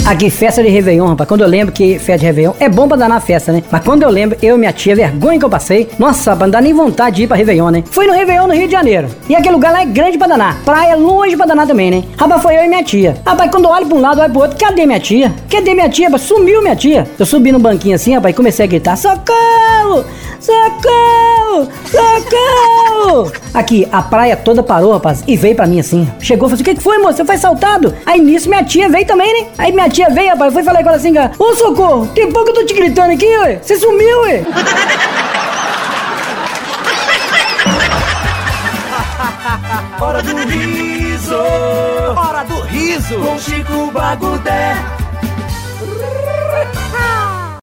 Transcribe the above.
Aqui, festa de Réveillon, rapaz. Quando eu lembro que festa de Réveillon é bom pra danar a festa, né? Mas quando eu lembro, eu e minha tia, vergonha que eu passei, nossa, rapaz, não dá nem vontade de ir pra Réveillon, né? Fui no Réveillon no Rio de Janeiro. E aquele lugar lá é grande pra danar. Praia longe pra danar também, né? Rapaz, foi eu e minha tia. Rapaz, quando eu olho pra um lado, olho pro outro, cadê minha tia? Cadê minha tia? Rapaz, sumiu minha tia. Eu subi no banquinho assim, rapaz, e comecei a gritar: socorro! Socorro! Socorro! Aqui, a praia toda parou, rapaz, e veio pra mim assim. Chegou e falou assim: o que foi, moço? Você foi assaltado? Aí nisso minha tia veio também, né? Aí minha tia veio, rapaz, foi falar com ela assim: ô socorro, tem pouco eu tô te gritando aqui, ué. Você sumiu, ué. Hora do riso! Hora do riso! Com Chico Bagudé!